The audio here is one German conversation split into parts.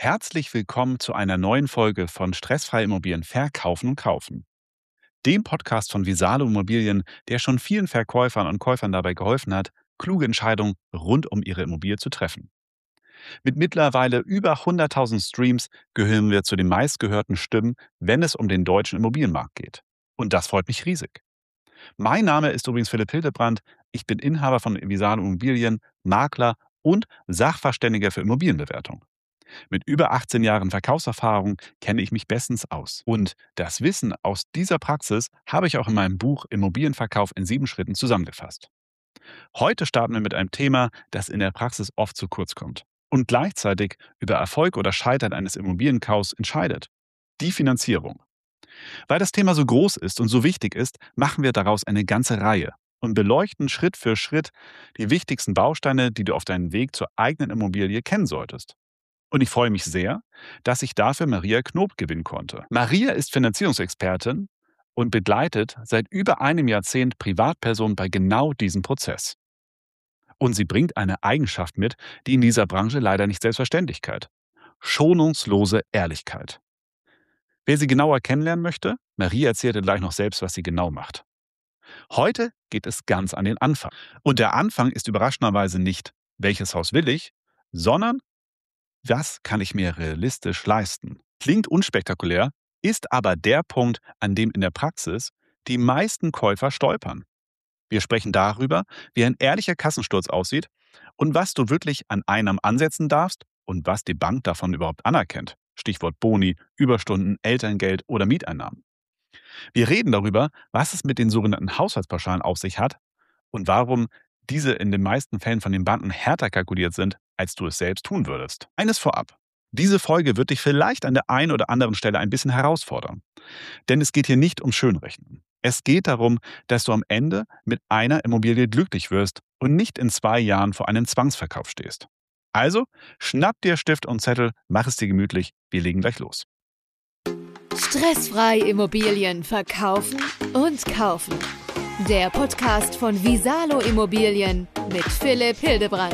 Herzlich willkommen zu einer neuen Folge von Stressfreie Immobilien verkaufen und kaufen. Dem Podcast von Visalo Immobilien, der schon vielen Verkäufern und Käufern dabei geholfen hat, kluge Entscheidungen rund um ihre Immobilie zu treffen. Mit mittlerweile über 100.000 Streams gehören wir zu den meistgehörten Stimmen, wenn es um den deutschen Immobilienmarkt geht. Und das freut mich riesig. Mein Name ist übrigens Philipp Hildebrand. Ich bin Inhaber von Visalo Immobilien, Makler und Sachverständiger für Immobilienbewertung. Mit über 18 Jahren Verkaufserfahrung kenne ich mich bestens aus. Und das Wissen aus dieser Praxis habe ich auch in meinem Buch Immobilienverkauf in 7 Schritten zusammengefasst. Heute starten wir mit einem Thema, das in der Praxis oft zu kurz kommt und gleichzeitig über Erfolg oder Scheitern eines Immobilienkaufs entscheidet. Die Finanzierung. Weil das Thema so groß ist und so wichtig ist, machen wir daraus eine ganze Reihe und beleuchten Schritt für Schritt die wichtigsten Bausteine, die du auf deinem Weg zur eigenen Immobilie kennen solltest. Und ich freue mich sehr, dass ich dafür Maria Knob gewinnen konnte. Maria ist Finanzierungsexpertin und begleitet seit über einem Jahrzehnt Privatpersonen bei genau diesem Prozess. Und sie bringt eine Eigenschaft mit, die in dieser Branche leider nicht selbstverständlichkeit: schonungslose Ehrlichkeit. Wer sie genauer kennenlernen möchte, Maria erzählt dir gleich noch selbst, was sie genau macht. Heute geht es ganz an den Anfang. Und der Anfang ist überraschenderweise nicht, welches Haus will ich, sondern was kann ich mir realistisch leisten? Klingt unspektakulär, ist aber der Punkt, an dem in der Praxis die meisten Käufer stolpern. Wir sprechen darüber, wie ein ehrlicher Kassensturz aussieht und was du wirklich an Einnahmen ansetzen darfst und was die Bank davon überhaupt anerkennt. Stichwort Boni, Überstunden, Elterngeld oder Mieteinnahmen. Wir reden darüber, was es mit den sogenannten Haushaltspauschalen auf sich hat und warum diese in den meisten Fällen von den Banken härter kalkuliert sind, als du es selbst tun würdest. Eines vorab. Diese Folge wird dich vielleicht an der einen oder anderen Stelle ein bisschen herausfordern. Denn es geht hier nicht um Schönrechnen. Es geht darum, dass du am Ende mit einer Immobilie glücklich wirst und nicht in 2 Jahren vor einem Zwangsverkauf stehst. Also, schnapp dir Stift und Zettel, mach es dir gemütlich, wir legen gleich los. Stressfrei Immobilien verkaufen und kaufen. Der Podcast von Visalo Immobilien mit Philipp Hildebrand.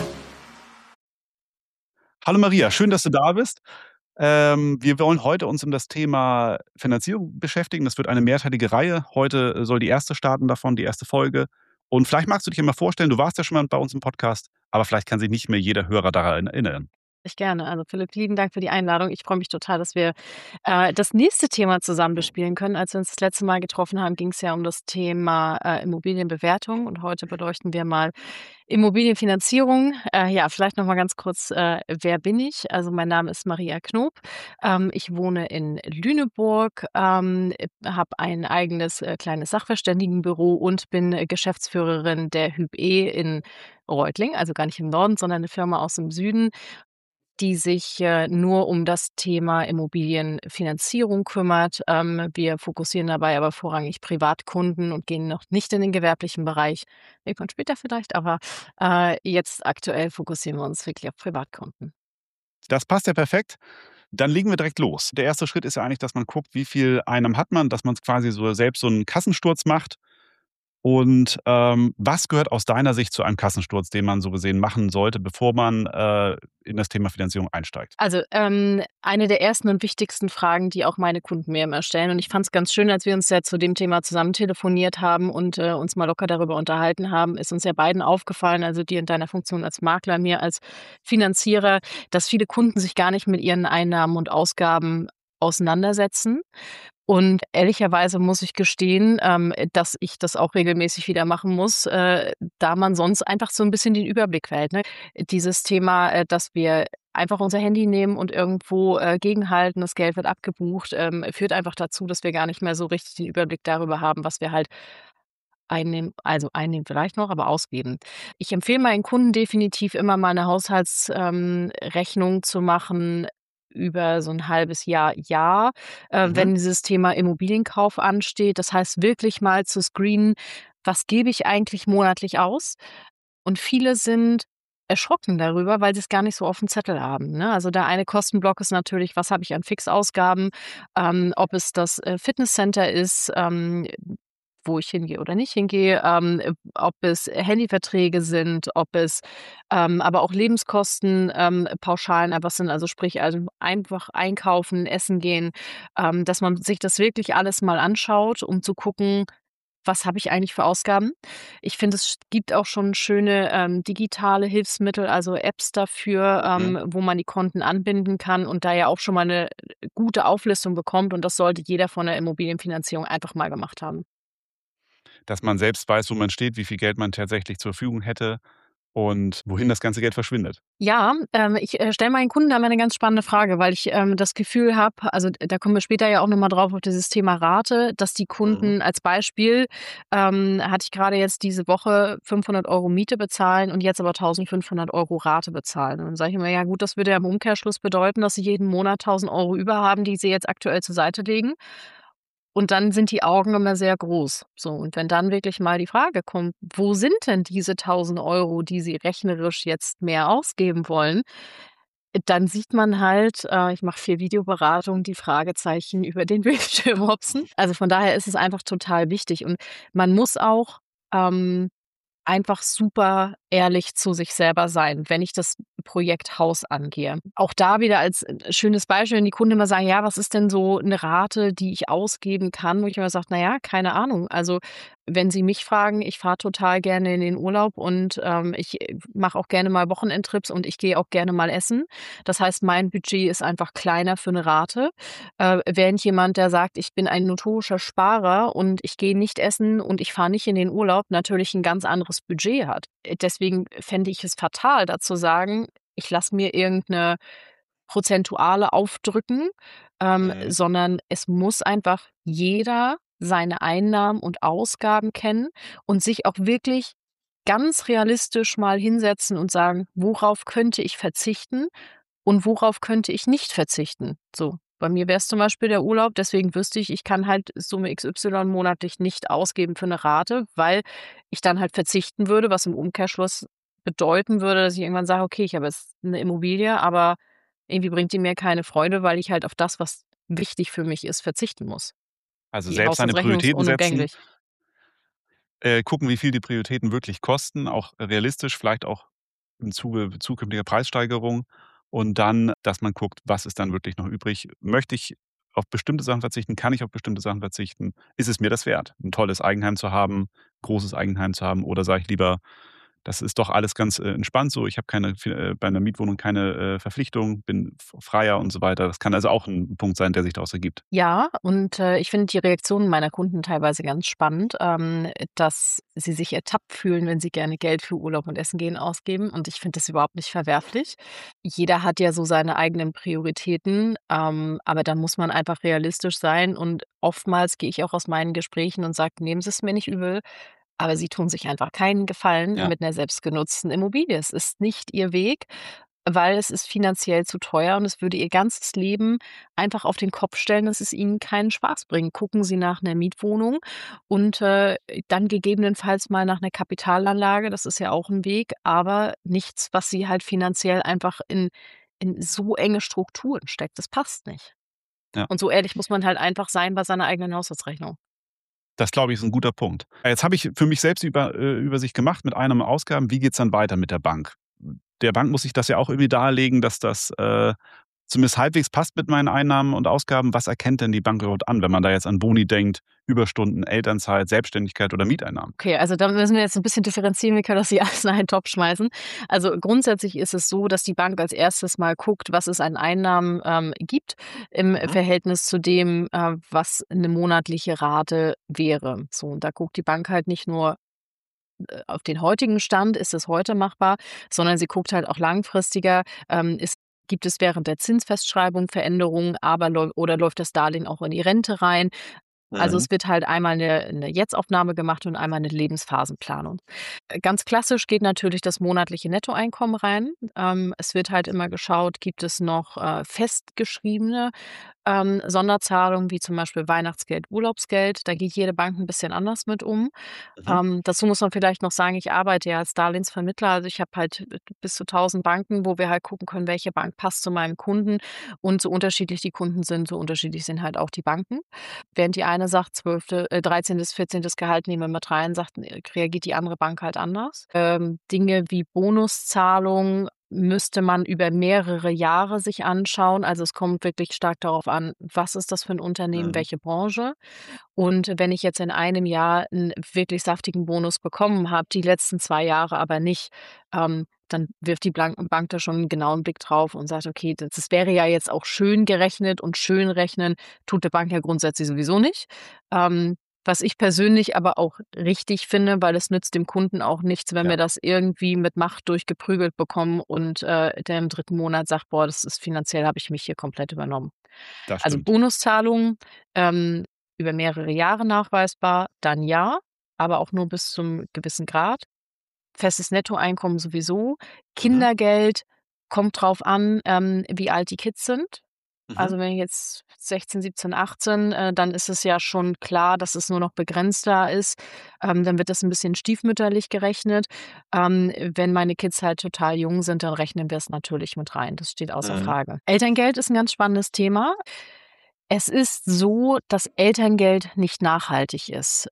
Hallo Maria, schön, dass du da bist. Wir wollen heute uns um das Thema Finanzierung beschäftigen. Das wird eine mehrteilige Reihe. Heute soll die erste starten davon, die erste Folge. Und vielleicht magst du dich ja mal vorstellen, du warst ja schon mal bei uns im Podcast, aber vielleicht kann sich nicht mehr jeder Hörer daran erinnern. Ich gerne. Also Philipp, lieben Dank für die Einladung. Ich freue mich total, dass wir das nächste Thema zusammen bespielen können. Als wir uns das letzte Mal getroffen haben, ging es ja um das Thema Immobilienbewertung und heute beleuchten wir mal Immobilienfinanzierung. Ja, vielleicht noch mal ganz kurz, wer bin ich? Also mein Name ist Maria Knob. Ich wohne in Lüneburg, habe ein eigenes kleines Sachverständigenbüro und bin Geschäftsführerin der Hyp-E in Reutlingen, also gar nicht im Norden, sondern eine Firma aus dem Süden, die sich nur um das Thema Immobilienfinanzierung kümmert. Wir fokussieren dabei aber vorrangig Privatkunden und gehen noch nicht in den gewerblichen Bereich. Irgendwann später vielleicht, aber jetzt aktuell fokussieren wir uns wirklich auf Privatkunden. Das passt ja perfekt. Dann legen wir direkt los. Der erste Schritt ist ja eigentlich, dass man guckt, wie viel Einnahmen hat man, dass man quasi so selbst so einen Kassensturz macht. Und was gehört aus deiner Sicht zu einem Kassensturz, den man so gesehen machen sollte, bevor man in das Thema Finanzierung einsteigt? Also eine der ersten und wichtigsten Fragen, die auch meine Kunden mir immer stellen. Und ich fand es ganz schön, als wir uns ja zu dem Thema zusammen telefoniert haben und uns mal locker darüber unterhalten haben, ist uns ja beiden aufgefallen, also dir in deiner Funktion als Makler, mir als Finanzierer, dass viele Kunden sich gar nicht mit ihren Einnahmen und Ausgaben auseinandersetzen. Und ehrlicherweise muss ich gestehen, dass ich das auch regelmäßig wieder machen muss, da man sonst einfach so ein bisschen den Überblick verliert, ne? Dieses Thema, dass wir einfach unser Handy nehmen und irgendwo gegenhalten, das Geld wird abgebucht, führt einfach dazu, dass wir gar nicht mehr so richtig den Überblick darüber haben, was wir halt einnehmen vielleicht noch, aber ausgeben. Ich empfehle meinen Kunden definitiv immer mal 'ne Rechnung zu machen über so 'n halbes Jahr, Mhm. wenn dieses Thema Immobilienkauf ansteht. Das heißt, wirklich mal zu screenen: „Was gebe ich eigentlich monatlich aus?“ Und viele sind erschrocken darüber, weil sie's gar nicht so aufm Zettel haben, ne? Also, der eine Kostenblock ist natürlich: Was habe ich an Fixausgaben? Ob es das Fitnesscenter ist, wo ich hingehe oder nicht hingehe, ob es Handyverträge sind, ob es aber auch Lebenskosten Pauschalen einfach sind, also sprich, also einfach einkaufen, essen gehen, dass man sich das wirklich alles mal anschaut, um zu gucken, was habe ich eigentlich für Ausgaben? Ich finde, es gibt auch schon schöne, digitale Hilfsmittel, also Apps dafür, Mhm. wo man die Konten anbinden kann und da ja auch schon mal eine gute Auflistung bekommt und das sollte jeder von der Immobilienfinanzierung einfach mal gemacht haben. Dass man selbst weiß, wo man steht, wie viel Geld man tatsächlich zur Verfügung hätte und wohin das ganze Geld verschwindet. Ja, ich, stelle meinen Kunden da immer 'ne ganz spannende Frage, weil ich, das Gefühl habe, also, da kommen wir später ja auch noch mal drauf auf dieses Thema Rate, dass die Mhm. Kunden als Beispiel, hatte ich grade jetzt diese Woche 500 € Miete bezahlen und jetzt aber 1.500 € Rate bezahlen. Und dann sage ich immer: „Ja gut, das würde ja im Umkehrschluss bedeuten, dass Sie jeden Monat 1.000 € über haben, die Sie jetzt aktuell zur Seite legen." Und dann sind die Augen immer sehr groß. So, und wenn dann wirklich mal die Frage kommt: „Wo sind denn diese 1.000 €, die Sie rechnerisch jetzt mehr ausgeben wollen?" Dann sieht man halt, ich mache viel Videoberatung, die Fragezeichen über den Bildschirm hopsen. Also, von daher ist es einfach total wichtig und man muss auch, ähm einfach super ehrlich zu sich selber sein, wenn ich das Projekt Haus angehe. Auch da wieder als, schönes Beispiel, wenn die Kunden immer sagen: „Ja, was ist denn so eine Rate, die ich ausgeben kann?" Wo ich immer sage: „Na ja, keine Ahnung." Also, wenn Sie mich fragen, ich fahre total gerne in den Urlaub und, ich, mache auch gerne mal Wochenendtrips und ich gehe auch gerne mal essen. Das heißt, mein Budget ist einfach kleiner für eine Rate. Während jemand, der sagt: „Ich bin ein notorischer Sparer und ich gehe nicht essen und ich fahre nicht in den Urlaub", natürlich ein ganz anderes Budget hat. Deswegen fände ich es fatal, da zu sagen: „Ich lasse mir irgendeine Prozentuale aufdrücken", Mhm. sondern es muss einfach jeder seine Einnahmen und Ausgaben kennen und sich auch wirklich ganz realistisch mal hinsetzen und sagen: „Worauf könnte ich verzichten und worauf könnte ich nicht verzichten?" So, bei mir wäre es zum Beispiel der Urlaub, deswegen wüsste ich, ich kann halt Summe XY monatlich nicht ausgeben für 'ne Rate, weil ich dann halt verzichten würde, was im Umkehrschluss bedeuten würde, dass ich irgendwann sage: „Okay, ich habe jetzt 'ne Immobilie, aber irgendwie bringt die mir keine Freude, weil ich halt auf das, was wichtig für mich ist, verzichten muss." Also, Die selbst seine Haushaltsrechnung ist Prioritäten setzen, unumgänglich. gucken, wie viel die Prioritäten wirklich kosten, auch realistisch, vielleicht auch im Zuge zukünftiger Preissteigerung und dann, dass man guckt, was ist dann wirklich noch übrig? Möchte ich auf bestimmte Sachen verzichten? Kann ich auf bestimmte Sachen verzichten? Ist es mir das wert, ein tolles Eigenheim zu haben, großes Eigenheim zu haben oder sage ich lieber: „Das ist doch alles ganz, entspannt so. Ich habe bei einer Mietwohnung keine, Verpflichtung, bin freier“ und so weiter. Das kann also auch ein Punkt sein, der sich daraus ergibt. Ja, und, ich finde die Reaktionen meiner Kunden teilweise ganz spannend, dass sie sich ertappt fühlen, wenn sie gerne Geld für Urlaub und Essen gehen ausgeben und ich finde das überhaupt nicht verwerflich. Jeder hat ja so seine eigenen Prioritäten, aber da muss man einfach realistisch sein und oftmals gehe ich auch aus meinen Gesprächen und sage: „Nehmen Sie es mir nicht übel, aber Sie tun sich einfach keinen Gefallen Ja. mit einer selbstgenutzten Immobilie." Es ist nicht Ihr Weg, weil es ist finanziell zu teuer und es würde Ihr ganzes Leben einfach auf den Kopf stellen, dass es Ihnen keinen Spaß bringt. Gucken Sie nach 'ner Mietwohnung und, dann gegebenenfalls mal nach 'ner Kapitalanlage. Das ist ja auch 'n Weg, aber nichts, was Sie halt finanziell einfach in so enge Strukturen steckt. Das passt nicht. Ja. Und so ehrlich muss man halt einfach sein bei seiner eigenen Haushaltsrechnung. Das glaube ich, ist 'n guter Punkt. Jetzt habe ich für mich selbst Übersicht gemacht mit Einnahmen und Ausgaben. Wie geht's dann weiter mit der Bank? Der Bank muss ich das ja auch irgendwie darlegen, dass das, zumindest halbwegs passt mit meinen Einnahmen und Ausgaben. Was erkennt denn die Bank überhaupt an, wenn man da jetzt an Boni denkt, Überstunden, Elternzeit, Selbstständigkeit oder Mieteinnahmen? Okay, also da müssen wir jetzt 'n bisschen differenzieren, wir können das nicht alles in einen Topf schmeißen. Also, grundsätzlich ist es so, dass die Bank als Erstes mal guckt, was es an Einnahmen, gibt im Mhm, Verhältnis zu dem, was 'ne monatliche Rate wäre. So, und da guckt die Bank halt nicht nur, auf den heutigen Stand, ist es heute machbar, sondern sie guckt halt auch langfristiger, gibt es während der Zinsfestschreibung Veränderungen, aber läuft das Darlehen auch in die Rente rein? Also, mhm, es wird halt einmal 'ne Jetzt-Aufnahme gemacht und einmal 'ne Lebensphasenplanung. Ganz klassisch geht natürlich das monatliche Nettoeinkommen rein. Es wird halt immer geschaut, gibt es noch, festgeschriebene, Sonderzahlungen wie zum Beispiel Weihnachtsgeld, Urlaubsgeld. Da geht jede Bank 'n bisschen anders mit um. mhm. Dazu muss man vielleicht noch sagen, ich arbeite ja als Darlehensvermittler. Also, ich habe halt bis zu 1.000 Banken, wo wir halt gucken können, welche Bank passt zu meinem Kunden. Und so unterschiedlich die Kunden sind, so unterschiedlich sind halt auch die Banken. Während die eine eine sagt, 13., 14. Gehalt nehmen wir mit rein, reagiert die andere Bank halt anders. Dinge wie Bonuszahlungen müsste man über mehrere Jahre sich anschauen. Also, es kommt wirklich stark darauf an, was ist das für ein Unternehmen, Mhm. welche Branche. Und wenn ich jetzt in einem Jahr einen wirklich saftigen Bonus bekommen habe, die letzten 2 Jahre aber nicht, dann wirft die Bank da schon 'n genauen Blick drauf und sagt: „Okay, das wäre ja jetzt auch schön gerechnet“, und schön rechnen tut die Bank ja grundsätzlich sowieso nicht. Ähm, Was ich persönlich aber auch richtig finde, weil es nützt dem Kunden auch nichts, wenn wir Ja, das irgendwie mit Macht durchgeprügelt bekommen und, der im 3. Monat sagt: „Boah, das ist finanziell habe ich mich hier komplett übernommen.“ das Also, stimmt. Bonuszahlungen, über mehrere Jahre nachweisbar, dann ja, aber auch nur bis zum gewissen Grad. Festes Nettoeinkommen sowieso. Mhm. Kindergeld kommt drauf an, wie alt die Kids sind. Mhm. Also, wenn ich jetzt 16, 17, 18, dann ist es ja schon klar, dass es nur noch begrenzt da ist. Dann wird das ein bisschen stiefmütterlich gerechnet. Wenn meine Kids halt total jung sind, dann rechnen wir es natürlich mit rein. Das steht außer Mhm. Frage. Elterngeld ist ein ganz spannendes Thema. Es ist so, dass Elterngeld nicht nachhaltig ist.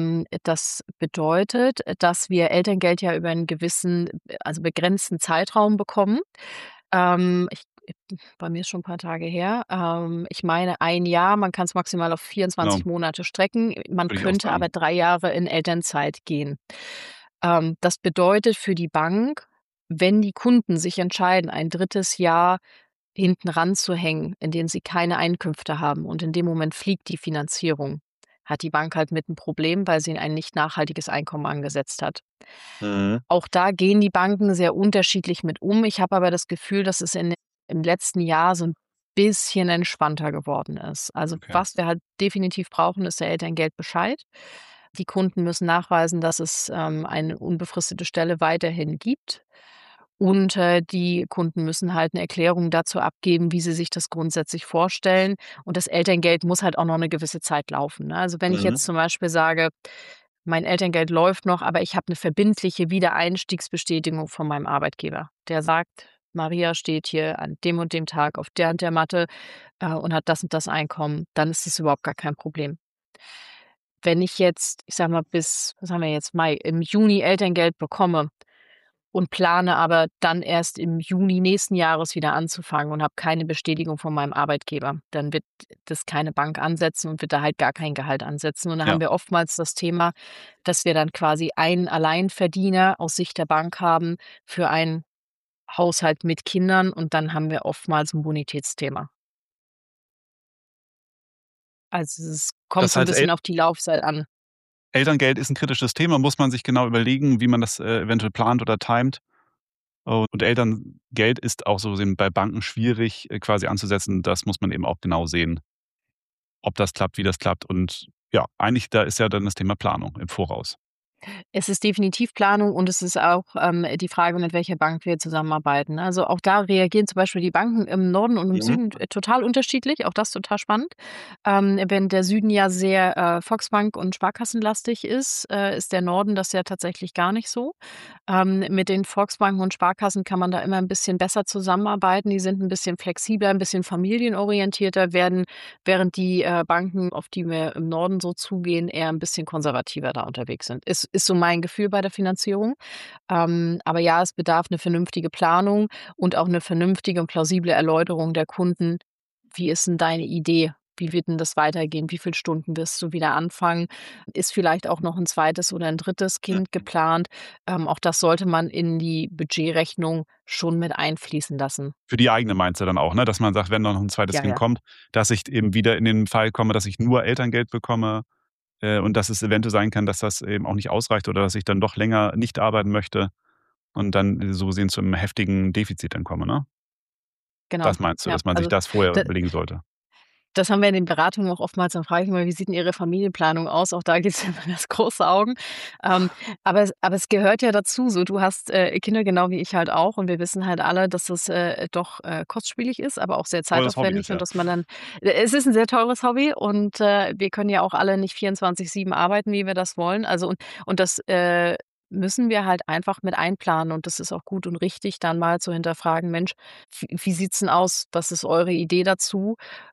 Das bedeutet, dass wir Elterngeld ja über einen gewissen, also begrenzten Zeitraum bekommen. Ich Bei mir ist schon ein paar Tage her. Ich meine ein Jahr, man kann es maximal auf Genau, 24 Monate strecken. Man würde ich auch könnte aber sagen. 3 Jahre in Elternzeit gehen. Das bedeutet für die Bank, wenn die Kunden sich entscheiden, ein drittes Jahr hinten ranzuhängen, in dem sie keine Einkünfte haben und in dem Moment fliegt die Finanzierung, hat die Bank halt mit 'n Problem, weil sie ein nicht nachhaltiges Einkommen angesetzt hat. Mhm. Auch da gehen die Banken sehr unterschiedlich mit um. Ich habe aber das Gefühl, dass es im letzten Jahr so 'n bisschen entspannter geworden ist. Also, Okay. was wir halt definitiv brauchen, ist der Elterngeldbescheid. Die Kunden müssen nachweisen, dass es, eine unbefristete Stelle weiterhin gibt. Und, die Kunden müssen halt 'ne Erklärung dazu abgeben, wie sie sich das grundsätzlich vorstellen. Und das Elterngeld muss halt auch noch 'ne gewisse Zeit laufen, ne? Also, wenn ich Mhm. jetzt zum Beispiel sage: „Mein Elterngeld läuft noch, aber ich habe 'ne verbindliche Wiedereinstiegsbestätigung von meinem Arbeitgeber.“ Der sagt: „Maria steht hier an dem und dem Tag auf der und der Matte, und hat das und das Einkommen“, dann ist das überhaupt gar kein Problem. Wenn ich jetzt, ich sage mal, bis, was haben wir jetzt, Mai, im Juni Elterngeld bekomme und plane aber dann erst im Juni nächsten Jahres wieder anzufangen und habe keine Bestätigung von meinem Arbeitgeber, dann wird das keine Bank ansetzen und wird da halt gar kein Gehalt ansetzen. Und da haben Ja. wir oftmals das Thema, dass wir dann quasi einen Alleinverdiener aus Sicht der Bank haben für einen Haushalt mit Kindern, und dann haben wir oftmals 'n Bonitätsthema. Also, es kommt Das so 'n heißt, bisschen auf die Laufzeit an. Elterngeld ist 'n kritisches Thema, muss man sich genau überlegen, wie man das, eventuell plant oder timet. Und Elterngeld ist auch so gesehen bei Banken schwierig, quasi anzusetzen. Das muss man eben auch genau sehen, ob das klappt, wie das klappt und ja, eigentlich da ist ja dann das Thema Planung im Voraus. Es ist definitiv Planung, und es ist auch, die Frage, mit welcher Bank wir zusammenarbeiten. Also, auch da reagieren zum Beispiel die Banken im Norden und im Mhm. Süden, total unterschiedlich, auch das total spannend. Wenn der Süden ja sehr, Volksbank und sparkassenlastig ist der Norden das ja tatsächlich gar nicht so. Mit den Volksbanken und Sparkassen kann man da immer ein bisschen besser zusammenarbeiten. Die sind ein bisschen flexibler, ein bisschen familienorientierter während die, Banken, auf die wir im Norden so zugehen, eher ein bisschen konservativer da unterwegs sind. Ist so mein Gefühl bei der Finanzierung. Aber ja, es bedarf eine vernünftige Planung und auch eine vernünftige und plausible Erläuterung der Kunden. Wie ist 'n deine Idee? Wie wird 'n das weitergehen? Wie viel Stunden wirst du wieder anfangen? Ist vielleicht auch noch 'n zweites oder 'n drittes Kind Mhm. geplant? Auch das sollte man in die Budgetrechnung schon mit einfließen lassen. Für die eigene Mindset dann auch, ne, dass man sagt, wenn da noch 'n zweites Ja, Kind ja. kommt, dass ich eben wieder in den Fall komme, dass ich nur Elterngeld bekomme, und dass es eventuell sein kann, dass das eben auch nicht ausreicht oder dass ich dann doch länger nicht arbeiten möchte und dann so gesehen zu 'nem heftigen Defizit dann komme, ne? Genau. Das meinst du, Ja, dass man sich also, das vorher d überlegen sollte? das haben wir in den Beratungen auch oftmals. Dann frage ich immer: „Wie sieht 'n Ihre Familienplanung aus?“ Auch da gibt's immer ganz große Augen. Aber es gehört ja dazu. So, du hast, Kinder genau wie ich halt auch, und wir wissen halt alle, dass das, doch, kostspielig ist, aber auch sehr Teures Hobby ist, zeitaufwendig, und ja. dass man dann es ist 'n sehr teures Hobby, und, wir können ja auch alle nicht 24/7 arbeiten, wie wir das wollen. Also, und das, müssen wir halt einfach mit einplanen, und das ist auch gut und richtig, dann mal zu hinterfragen: „Mensch, wie sieht's 'n aus? Was ist eure Idee dazu?“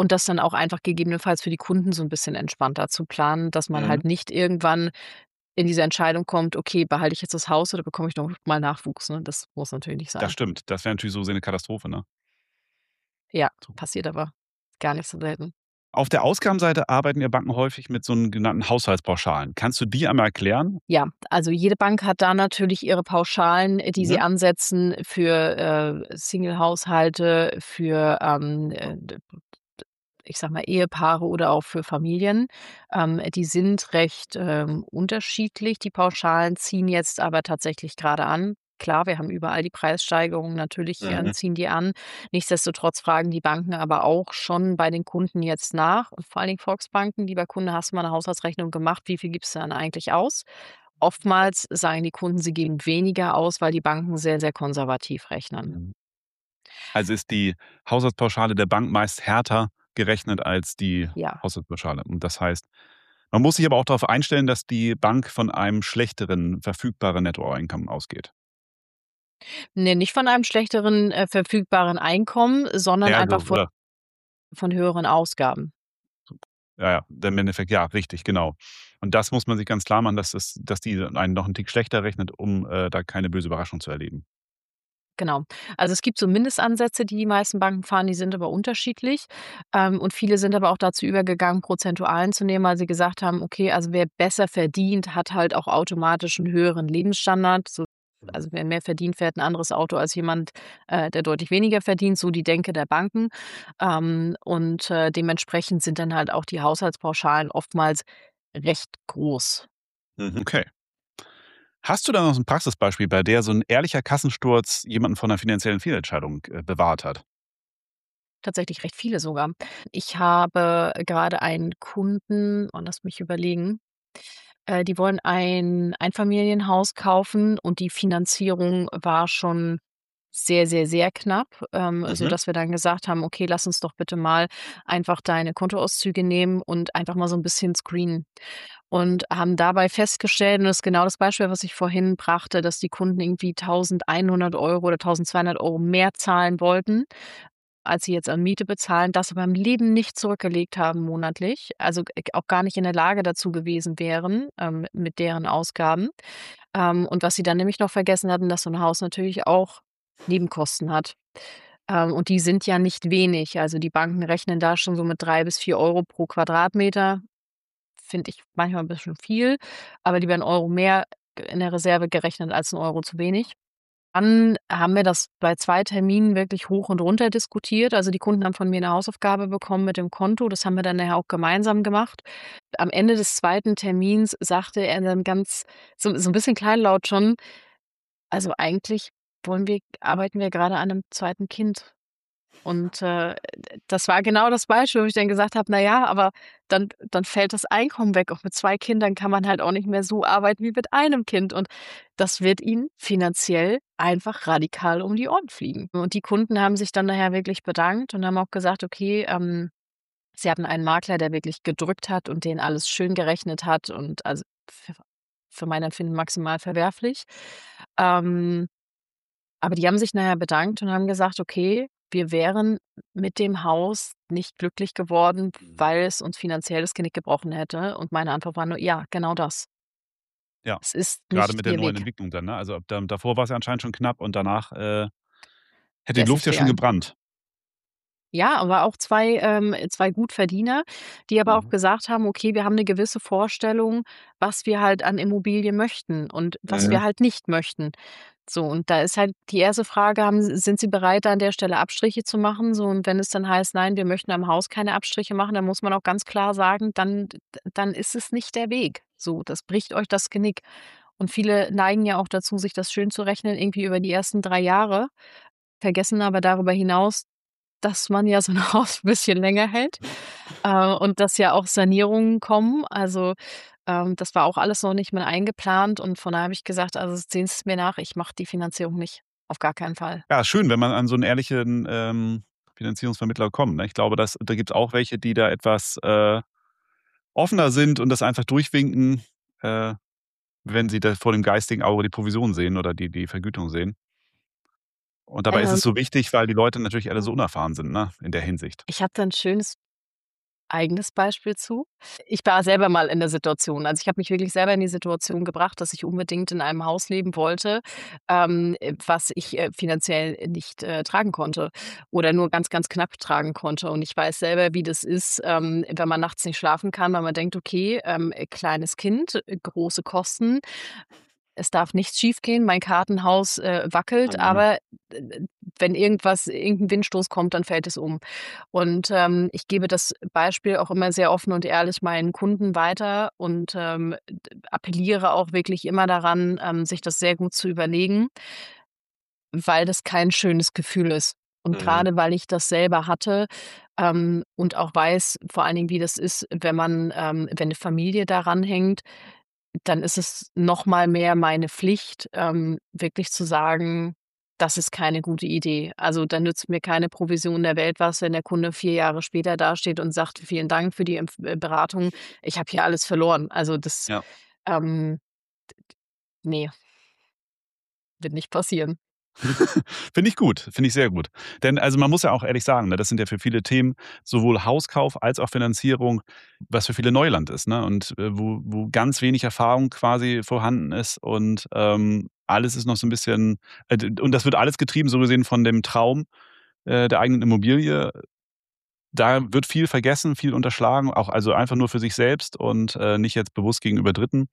Und das dann auch einfach gegebenenfalls für die Kunden so ein bisschen entspannter zu planen, dass man Mhm. halt nicht irgendwann in diese Entscheidung kommt: „Okay, behalte ich jetzt das Haus oder bekomme ich noch mal Nachwuchs“, ne? Das muss natürlich nicht Das sein. stimmt. Das wäre natürlich so gesehen 'ne Katastrophe, ne? Ja, So. passiert aber gar nicht so selten. Auf der Ausgabenseite arbeiten ja Banken häufig mit sogenannten Haushaltspauschalen. Kannst du die einmal erklären? Ja, also jede Bank hat da natürlich ihre Pauschalen, die sie Mhm. ansetzen für, Single-Haushalte, für, d ich sage mal, Ehepaare oder auch für Familien. Die sind recht, unterschiedlich. Die Pauschalen ziehen jetzt aber tatsächlich gerade an. Klar, wir haben überall die Preissteigerungen, natürlich, Mhm. ziehen die an. Nichtsdestotrotz fragen die Banken aber auch schon bei den Kunden jetzt nach und vor allen Dingen Volksbanken: „Lieber Kunde, hast du mal 'ne Haushaltsrechnung gemacht? Wie viel gibst du dann eigentlich aus?“ Oftmals sagen die Kunden, sie geben weniger aus, weil die Banken sehr, sehr konservativ rechnen. Mhm. Also ist die Haushaltspauschale der Bank meist härter gerechnet als die Ja. Haushaltspauschale. Und das heißt, man muss sich aber auch darauf einstellen, dass die Bank von einem schlechteren verfügbaren Nettoeinkommen ausgeht. Ne, nicht von einem schlechteren, verfügbaren Einkommen, sondern Ja, einfach so, oder? von höheren Ausgaben. Ja, ja, im Endeffekt ja, richtig, genau. Und das muss man sich ganz klar machen, dass die einen noch 'n Tick schlechter rechnet, um, da keine böse Überraschung zu erleben. Genau. Also, es gibt so Mindestansätze, die die meisten Banken fahren, die sind aber unterschiedlich. Und viele sind aber auch dazu übergegangen, Prozentualen zu nehmen, weil sie gesagt haben: „Okay, also wer besser verdient, hat halt auch automatisch 'n höheren Lebensstandard.“ So, also, wer mehr verdient, fährt 'n anderes Auto als jemand, der deutlich weniger verdient, so die Denke der Banken. Dementsprechend sind dann halt auch die Haushaltspauschalen oftmals recht groß. Mhm, okay. Hast du da noch so 'n Praxisbeispiel, bei der so 'n ehrlicher Kassensturz jemanden vor 'ner finanziellen Fehlentscheidung, bewahrt hat? Tatsächlich recht viele sogar. Ich habe gerade einen Kunden und lass mich überlegen, die wollen ein Einfamilienhaus kaufen und die Finanzierung war schon sehr, sehr, sehr knapp, Mhm. sodass wir dann gesagt haben: „Okay, lass uns doch bitte mal einfach deine Kontoauszüge nehmen und einfach mal so 'n bisschen screenen.“ Und haben dabei festgestellt und das ist genau das Beispiel, was ich vorhin brachte, dass die Kunden irgendwie 1.100 € oder 1.200 € mehr zahlen wollten, als sie jetzt an Miete bezahlen, das aber im Leben nicht zurückgelegt haben monatlich, also, auch gar nicht in der Lage dazu gewesen wären, mit deren Ausgaben. Und was sie dann nämlich noch vergessen hatten, dass so 'n Haus natürlich auch Nebenkosten hat. Und die sind ja nicht wenig. Also, die Banken rechnen da schon so mit 3 bis 4 € pro Quadratmeter. Finde ich manchmal 'n bisschen viel, aber lieber 1 € mehr in der Reserve gerechnet als 1 € zu wenig. Dann haben wir das bei 2 Terminen wirklich hoch und runter diskutiert. Also, die Kunden haben von mir 'ne Hausaufgabe bekommen mit dem Konto. Das haben wir dann nachher auch gemeinsam gemacht. Am Ende des zweiten Termins sagte er dann ganz so 'n bisschen kleinlaut schon: „Also, eigentlich arbeiten wir grade an 'nem zweiten Kind.“ Und, das war genau das Beispiel, wo ich dann gesagt habe: „Na ja, aber dann fällt das Einkommen weg. Auch mit 2 Kindern kann man halt auch nicht mehr so arbeiten wie mit einem Kind.“ Und das wird ihnen finanziell einfach radikal um die Ohren fliegen. Und die Kunden haben sich dann nachher wirklich bedankt und haben auch gesagt, okay, sie hatten einen Makler, der wirklich gedrückt hat und denen alles schön gerechnet hat und also für mein Empfinden maximal verwerflich. Ähm aber die haben sich nachher bedankt und haben gesagt: „Okay, wir wären mit dem Haus nicht glücklich geworden, Mhm. weil es uns finanziell das Genick gebrochen hätte.“ Und meine Antwort war nur: „Ja, genau das. Ja, Es ist grade nicht mit der ihr neuen Weg.“ Entwicklung dann, ne? Also, davor war's ja anscheinend schon knapp und danach, hätte Der die ist Luft nicht ja schon gegangen. gebrannt. Ja, aber auch 2 Gutverdiener, die aber auch Mhm. gesagt haben: „Okay, wir haben 'ne gewisse Vorstellung, was wir halt an Immobilie möchten und was Mhm. wir halt nicht möchten.“ So, und da ist halt die erste Frage, sind Sie bereit, da an der Stelle Abstriche zu machen? So, und wenn es dann heißt: „Nein, wir möchten am Haus keine Abstriche machen“, dann muss man auch ganz klar sagen, dann ist es nicht der Weg. So, das bricht euch das Genick. Und viele neigen ja auch dazu, sich das schön zu rechnen, irgendwie über die ersten 3 Jahre, vergessen aber darüber hinaus, dass man ja so 'n Haus 'n bisschen länger hält, und dass ja auch Sanierungen kommen. Also, das war auch alles noch nicht mit eingeplant und von daher habe ich gesagt: „Also, sehen Sie's mir nach, ich mache die Finanzierung nicht, auf gar keinen Fall.“ Ja, schön, wenn man an so 'n ehrlichen, Finanzierungsvermittler kommt, ne? Ich glaube, da gibt's auch welche, die da etwas, offener sind und das einfach durchwinken, äh, wenn sie da vor dem geistigen Auge die Provision sehen oder die Vergütung sehen. Und dabei ist Ähm es so wichtig, weil die Leute natürlich alle so unerfahren sind, ne, in der Hinsicht. Ich habe da 'n schönes eigenes Beispiel zu. Ich war selber mal in der Situation. Also, ich habe mich wirklich selber in die Situation gebracht, dass ich unbedingt in einem Haus leben wollte, was ich, finanziell nicht, tragen konnte oder nur ganz, ganz knapp tragen konnte. Und ich weiß selber, wie das ist, wenn man nachts nicht schlafen kann, weil man denkt: „Okay, kleines Kind, große Kosten. Es darf nichts schiefgehen. Mein Kartenhaus, wackelt, Mhm. aber, wenn irgendein Windstoß kommt, dann fällt es um.“ Und, ich gebe das Beispiel auch immer sehr offen und ehrlich meinen Kunden weiter und, appelliere auch wirklich immer daran, sich das sehr gut zu überlegen, weil das kein schönes Gefühl ist. Und Mhm. gerade weil ich das selber hatte, und auch weiß vor allen Dingen, wie das ist, wenn eine Familie daran hängt, dann ist es noch mal mehr meine Pflicht, wirklich zu sagen: „Das ist keine gute Idee.“ Also, da nützt mir keine Provision der Welt was, wenn der Kunde 4 Jahre später dasteht und sagt: „Vielen Dank für die Beratung. Ich habe hier alles verloren.“ Also, das, Ja. ähm, ne, wird nicht passieren. Finde ich gut, finde ich sehr gut. Denn also man muss ja auch ehrlich sagen, ne, das sind ja für viele Themen, sowohl Hauskauf als auch Finanzierung, was für viele Neuland ist, ne? Und, wo ganz wenig Erfahrung quasi vorhanden ist und, alles ist noch so ein bisschen d und das wird alles getrieben, so gesehen von dem Traum, der eigenen Immobilie. Da wird viel vergessen, viel unterschlagen, auch also einfach nur für sich selbst und, nicht jetzt bewusst gegenüber Dritten.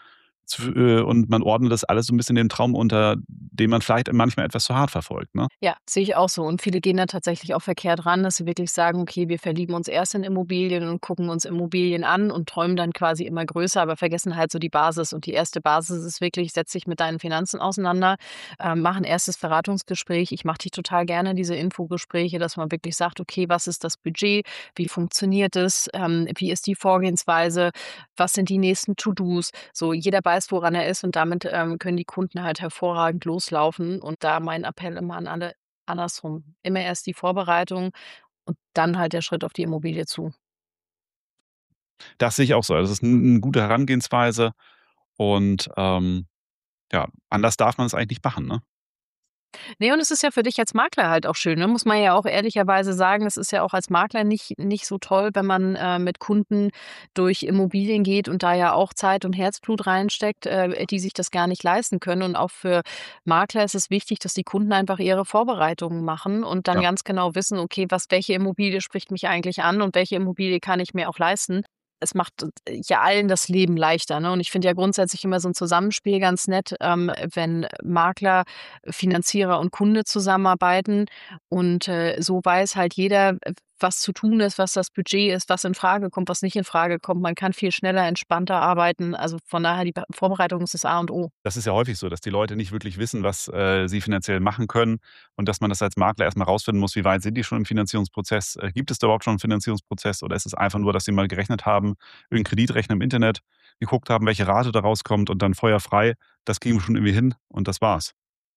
Und man ordnet das alles so ein bisschen dem Traum unter, den man vielleicht manchmal etwas zu hart verfolgt, ne? Ja, sehe ich auch so. Und viele gehen da tatsächlich auch verkehrt ran, dass sie wirklich sagen: „Okay, wir verlieben uns erst in Immobilien und gucken uns Immobilien an und träumen dann quasi immer größer“, aber vergessen halt so die Basis. Und die erste Basis ist wirklich: Setz dich mit deinen Finanzen auseinander, mach 'n erstes Beratungsgespräch. Ich mache die total gerne, diese Infogespräche, dass man wirklich sagt: „Okay, was ist das Budget? Wie funktioniert es? Wie ist die Vorgehensweise? Was sind die nächsten To-dos?“ So, jeder weiß, woran er ist und damit, können die Kunden halt hervorragend loslaufen. Und da mein Appell immer an alle: andersrum. Immer erst die Vorbereitung und dann halt der Schritt auf die Immobilie zu. Das sehe ich auch so. Also, das ist 'n 'ne gute Herangehensweise und, ja, anders darf man es eigentlich nicht machen, ne? Ne, und es ist ja für dich als Makler halt auch schön, ne? Muss man ja auch ehrlicherweise sagen. Es ist ja auch als Makler nicht so toll, wenn man, mit Kunden durch Immobilien geht und da ja auch Zeit und Herzblut reinsteckt, die sich das gar nicht leisten können. Und auch für Makler ist es wichtig, dass die Kunden einfach ihre Vorbereitungen machen und dann Ja. ganz genau wissen: „Okay, welche Immobilie spricht mich eigentlich an und welche Immobilie kann ich mir auch leisten?“ Es macht, ja allen das Leben leichter, ne? Und ich finde ja grundsätzlich immer so 'n Zusammenspiel ganz nett, wenn Makler, Finanzierer und Kunde zusammenarbeiten und, so weiß halt jeder, was zu tun ist, was das Budget ist, was in Frage kommt, was nicht in Frage kommt. Man kann viel schneller, entspannter arbeiten. Also, von daher die Be Vorbereitung ist das A und O. Das ist ja häufig so, dass die Leute nicht wirklich wissen, was, sie finanziell machen können und dass man das als Makler erst mal rausfinden muss, wie weit sind die schon im Finanzierungsprozess? Gibt es da überhaupt schon 'n Finanzierungsprozess oder ist es einfach nur, dass sie mal gerechnet haben, irgend Kreditrechner im Internet, geguckt haben, welche Rate da rauskommt und dann feuerfrei, das kriegen wir schon irgendwie hin und das war's.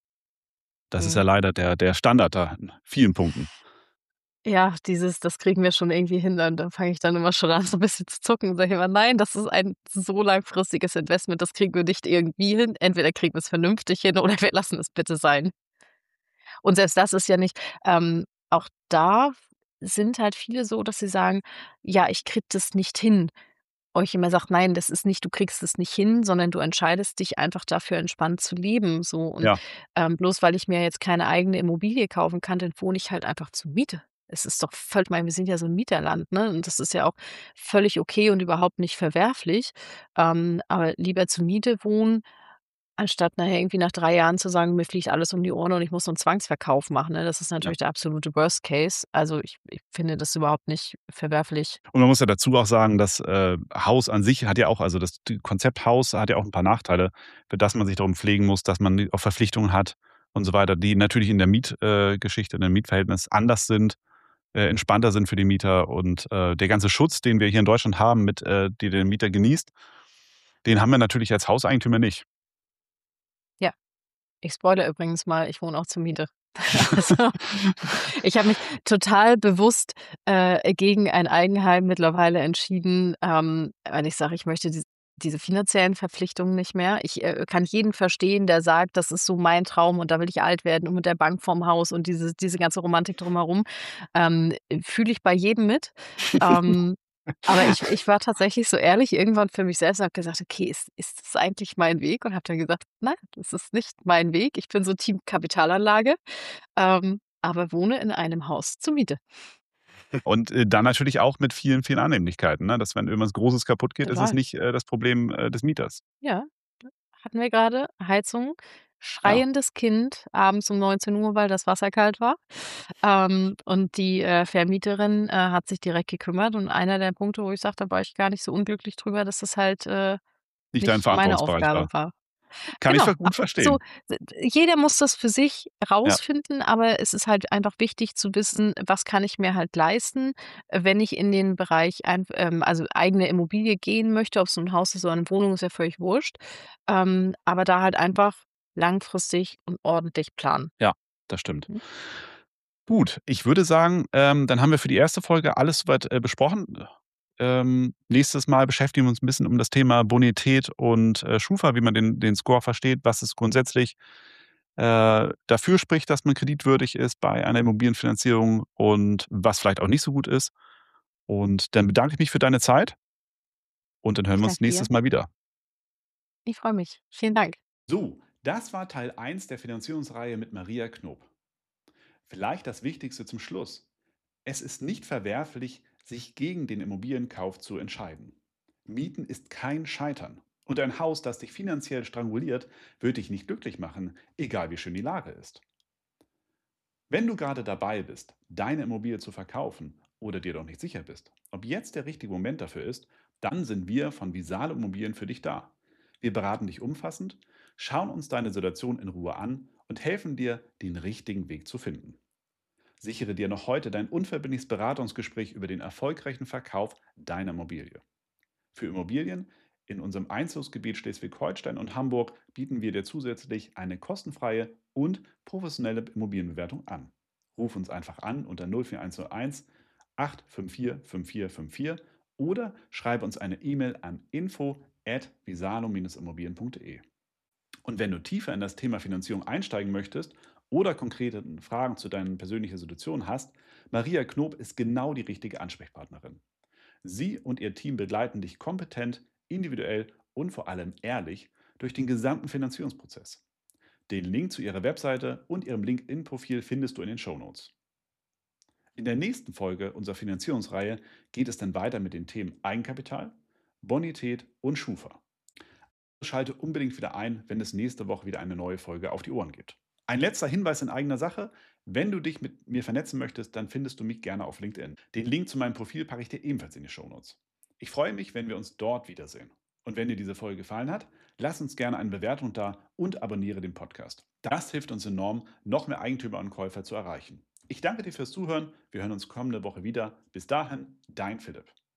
Das ist ja Mhm. leider der Standard da in vielen Punkten. Ja, das kriegen wir schon irgendwie hin, da fange ich dann immer schon an, so 'n bisschen zu zucken und sage immer: „Nein, das ist ein so langfristiges Investment, das kriegen wir nicht irgendwie hin. Entweder kriegen wir's vernünftig hin oder wir lassen es bitte sein.“ Und selbst das ist ja nicht, auch da sind halt viele so, dass sie sagen: „Ja, ich kriege das nicht hin.“ Wo ich immer sage: „Nein, das ist nicht, du kriegst es nicht hin, sondern du entscheidest dich einfach dafür, entspannt zu leben, so. Und, Ja. bloß weil ich mir jetzt keine eigene Immobilie kaufen kann, dann wohne ich halt einfach zur Miete. Es ist doch völlig, meine, wir sind ja so 'n Mieterland, ne? Und das ist ja auch völlig okay und überhaupt nicht verwerflich. Aber lieber zur Miete wohnen, anstatt nachher irgendwie nach 3 Jahren zu sagen: „Mir fliegt alles um die Ohren und ich muss so 'n Zwangsverkauf machen“, ne? Das ist Ja. natürlich der absolute Worst Case. Also, ich finde das überhaupt nicht verwerflich. Und man muss ja dazu auch sagen, das, Haus an sich hat ja auch also das Konzept Haus hat ja auch ein paar Nachteile, für das man sich darum pflegen muss, dass man auch Verpflichtungen hat und so weiter, die natürlich in der Geschichte, in dem Mietverhältnis anders sind, entspannter sind für die Mieter und, der ganze Schutz, den wir hier in Deutschland haben mit die der Mieter genießt, den haben wir natürlich als Hauseigentümer nicht. Ja. Ich spoilere übrigens mal, ich wohne auch zur Miete. Also, ich habe mich total bewusst, gegen ein Eigenheim mittlerweile entschieden, weil ich sage, ich möchte diese finanziellen Verpflichtungen nicht mehr. Ich, kann jeden verstehen, der sagt: „Das ist so mein Traum und da will ich alt werden und mit der Bank vorm Haus und diese ganze Romantik drumherum.“ Fühle ich bei jedem mit. Ähm Aber ich war tatsächlich so ehrlich irgendwann für mich selbst und habe gesagt: „Okay, ist das eigentlich mein Weg?“ Und habe dann gesagt: „Nein, das ist nicht mein Weg. Ich bin so Team Kapitalanlage, aber wohne in einem Haus zur Miete.“ Und, dann natürlich auch mit vielen, vielen Annehmlichkeiten, ne? Dass, wenn irgendwas Großes kaputt geht, ist es Total. nicht, das Problem, des Mieters. Ja, hatten wir gerade Heizung, Ja, schreiendes Kind abends um 19 Uhr, weil das Wasser kalt war. Und die, Vermieterin, hat sich direkt gekümmert und einer der Punkte, wo ich sagte, da war ich gar nicht so unglücklich drüber, dass das halt, nicht dein nicht meine Verantwortungsbereich Aufgabe war. war. Kann ich Genau. ver gut So, verstehen. jeder muss das für sich Ja, rausfinden, aber es ist halt einfach wichtig zu wissen, was kann ich mir halt leisten, wenn ich in den Bereich also eigene Immobilie gehen möchte, ob es so 'n Haus ist oder 'ne Wohnung, ist ja völlig wurscht. Aber da halt einfach langfristig und ordentlich planen. ja, das stimmt. Mhm. Gut, ich würde sagen, dann haben wir für die erste Folge alles soweit, besprochen. Nächstes Mal beschäftigen wir uns ein bisschen um das Thema Bonität und, Schufa, wie man den Score versteht, was es grundsätzlich, dafür spricht, dass man kreditwürdig ist bei einer Immobilienfinanzierung und was vielleicht auch nicht so gut ist. Und dann bedanke ich mich für deine Zeit und dann hören Ich wir uns danke dir. nächstes Mal wieder. Ich freue mich. Vielen Dank. So, das war Teil eins der Finanzierungsreihe mit Maria Knob. Vielleicht das Wichtigste zum Schluss. Es ist nicht verwerflich, sich gegen den Immobilienkauf zu entscheiden. Mieten ist kein Scheitern. Und ein Haus, das dich finanziell stranguliert, wird dich nicht glücklich machen, egal wie schön die Lage ist. Wenn du gerade dabei bist, deine Immobilie zu verkaufen oder dir doch nicht sicher bist, ob jetzt der richtige Moment dafür ist, dann sind wir von Visale Immobilien für dich da. Wir beraten dich umfassend, schauen uns deine Situation in Ruhe an und helfen dir, den richtigen Weg zu finden. Sichere dir noch heute dein unverbindliches Beratungsgespräch über den erfolgreichen Verkauf deiner Immobilie. Für Immobilien in unserem Einzugsgebiet Schleswig-Holstein und Hamburg bieten wir dir zusätzlich eine kostenfreie und professionelle Immobilienbewertung an. Ruf uns einfach an unter 04101 854 5454 oder schreibe uns eine E-Mail an info@visalo-immobilien.de. Und wenn du tiefer in das Thema Finanzierung einsteigen möchtest oder konkrete Fragen zu deiner persönlichen Situation hast, Maria Knob ist genau die richtige Ansprechpartnerin. Sie und ihr Team begleiten dich kompetent, individuell und vor allem ehrlich durch den gesamten Finanzierungsprozess. Den Link zu ihrer Webseite und ihrem LinkedIn-Profil findest du in den Shownotes. In der nächsten Folge unserer Finanzierungsreihe geht es dann weiter mit den Themen Eigenkapital, Bonität und Schufa. Schalte unbedingt wieder ein, wenn es nächste Woche wieder eine neue Folge auf die Ohren gibt. Ein letzter Hinweis in eigener Sache. Wenn du dich mit mir vernetzen möchtest, dann findest du mich gerne auf LinkedIn. Den Link zu meinem Profil packe ich dir ebenfalls in die Shownotes. Ich freue mich, wenn wir uns dort wiedersehen. Und wenn dir diese Folge gefallen hat, lass uns gerne eine Bewertung da und abonniere den Podcast. Das hilft uns enorm, noch mehr Eigentümer und Käufer zu erreichen. Ich danke dir fürs Zuhören. Wir hören uns kommende Woche wieder. Bis dahin, dein Philipp.